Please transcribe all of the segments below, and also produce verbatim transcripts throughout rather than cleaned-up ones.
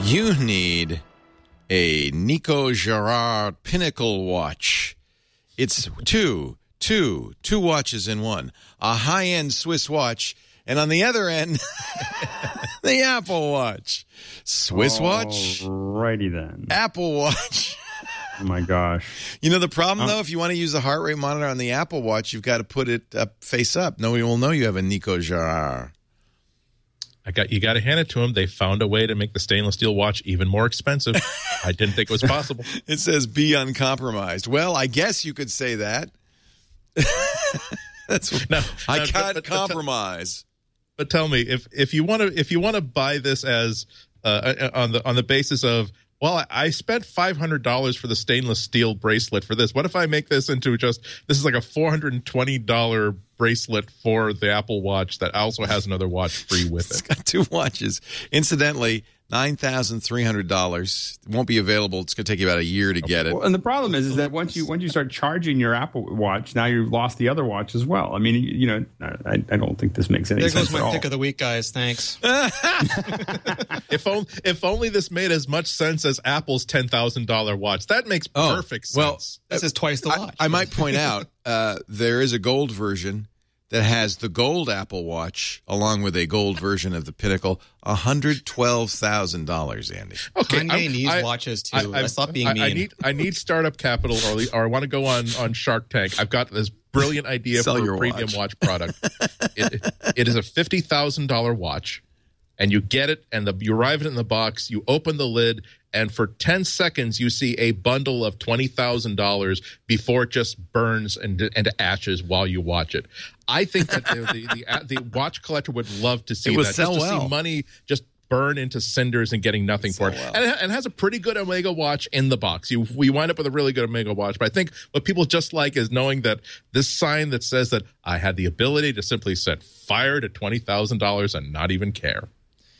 You need a Nico Girard Pinnacle watch. It's two, two, two watches in one. A high-end Swiss watch, and on the other end, the Apple Watch. Swiss watch. Alrighty then. Apple Watch. Oh my gosh. You know the problem, Um, though? If you want to use the heart rate monitor on the Apple Watch, you've got to put it up face up. Nobody will know you have a Nico Girard. I got you got to hand it to them. They found a way to make the stainless steel watch even more expensive. I didn't think it was possible. It says be uncompromised. Well, I guess you could say that. That's No, I no, can't but- but- compromise. But tell me, if if you want to if you want to buy this as uh, on the on the basis of, well, I, I spent five hundred dollars for the stainless steel bracelet for this. What if I make this into just this is like a four hundred and twenty dollar bracelet for the Apple Watch that also has another watch free with It's it? got two watches. Incidentally, nine thousand three hundred dollars. It won't be available. It's going to take you about a year to get it. Well, and the problem is, is that once you once you start charging your Apple Watch, now you've lost the other watch as well. I mean, you, you know, I, I don't think this makes any There sense goes at my all. pick of the week, guys. Thanks. If only if only this made as much sense as Apple's ten thousand dollar watch. That makes Oh, perfect sense. well, This is twice the I, watch. I might point out uh, there is a gold version that has the gold Apple Watch along with a gold version of the Pinnacle. one hundred twelve thousand dollars, Andy. okay, Kanye I'm- needs I- watches too. I, I, Let's stop being I, mean. I need I need startup capital, or, or I want to go on, on Shark Tank. I've got this brilliant idea Sell for your a premium watch. watch, product. it, it is a fifty thousand dollar watch, and you get it, and the, you arrive it in the box. You open the lid, and for ten seconds, you see a bundle of twenty thousand dollars before it just burns and into ashes while you watch it. I think that the the, the, the watch collector would love to see It would that. sell just to well. see money just burn into cinders and getting nothing for it. well. And it and it has a pretty good Omega watch in the box. You we wind up with a really good Omega watch. But I think what people just like is knowing that this sign that says that I had the ability to simply set fire to twenty thousand dollars and not even care.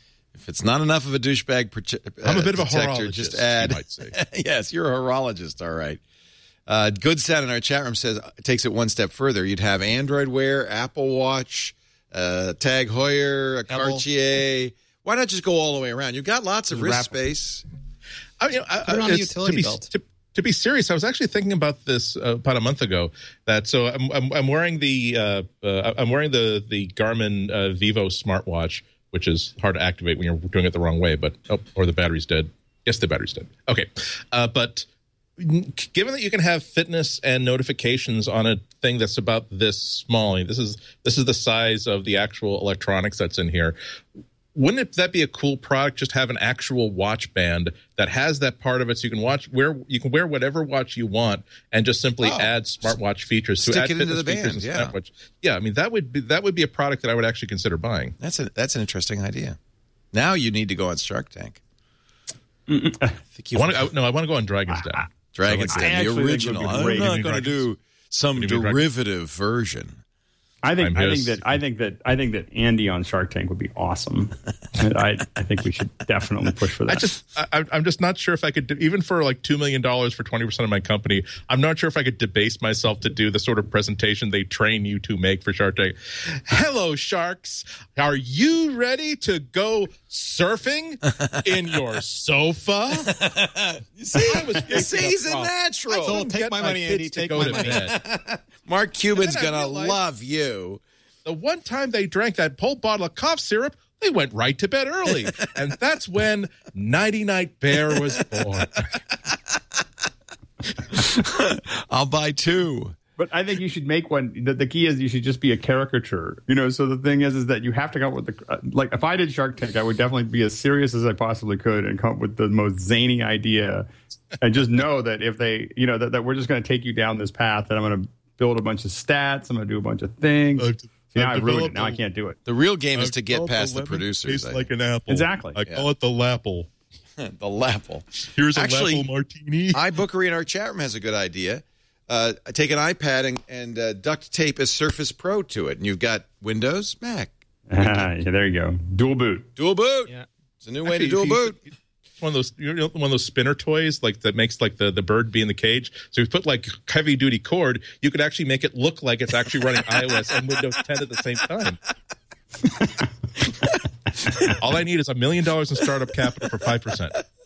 If it's not enough of a douchebag prote- uh, I'm a bit of a detector, horologist, just add. you might say. Yes, you're a horologist, all right. Uh, Good Sound in our chat room says takes it one step further. You'd have Android Wear, Apple Watch, uh, Tag Heuer, a Apple. Cartier. Why not just go all the way around? You've got lots of Just wrist wrap- space. I mean, I, Put it on a it's- utility to be, belt. To, to be serious, I was actually thinking about this uh, about a month ago. That so I'm I'm, I'm wearing the uh, uh, I'm wearing the the Garmin uh, Vivo smartwatch, which is hard to activate when you're doing it the wrong way. But oh, or the battery's dead. Yes, the battery's dead. Okay, uh, but given that you can have fitness and notifications on a thing that's about this small, I mean, this is this is the size of the actual electronics that's in here. Wouldn't it, that be a cool product? Just have an actual watch band that has that part of it, so you can watch wear you can wear whatever watch you want, and just simply Oh. add smartwatch features to Stick add it into fitness the features band, and yeah. smartwatch. Yeah, I mean that would be that would be a product that I would actually consider buying. That's a that's an interesting idea. Now you need to go on Shark Tank. I think you I want to no, I want to go on Dragon's Den. Dragon's I Den, actually the think it original. would be I'm great. not Give me going to do Dragons. some Give me Dragons. derivative version. I think I'm I think just- that I think that I think that Andy on Shark Tank would be awesome. And I I think we should definitely push for that. I just, I, I'm just not sure if I could, do, even for like two million dollars for twenty percent of my company, I'm not sure if I could debase myself to do the sort of presentation they train you to make for Shark Tank. Hello, sharks. Are you ready to go surfing in your sofa? You see, I was you see he's a thinking of- natural. So Couldn't take get my money, kids Andy, to take go my to money. bed. Mark Cuban's And then I going to realized- love you. The one time they drank that whole bottle of cough syrup, they went right to bed early. And that's when Nighty Night Bear was born. I'll buy two. But I think you should make one. The, the key is you should just be a caricature. You know, so the thing is, is that you have to come up with the uh, like. If I did Shark Tank, I would definitely be as serious as I possibly could and come up with the most zany idea, and just know that if they, you know, that, that we're just going to take you down this path, and I'm going to build a bunch of stats. I'm going to do a bunch of things. I've- See, now I've I ruined it. developed Now I a- can't do it. The real game is I've to get called past the lemon producers. tastes I like think. an apple. Exactly. I Yeah. call it the Lapple. the Lapple. Here's a Actually, Lapple martini. iBookery in our chat room has a good idea. Uh, take an iPad and, and uh, duct tape a Surface Pro to it, and you've got Windows, Mac. yeah, there you go. Dual boot. Dual boot. Yeah. It's a new way Actually, to dual if you- boot. One of those, you know, one of those spinner toys, like that makes like the, the bird be in the cage. So if you put like heavy duty cord, you could actually make it look like it's actually running iOS and Windows ten at the same time. All I need is a million dollars in startup capital for five percent.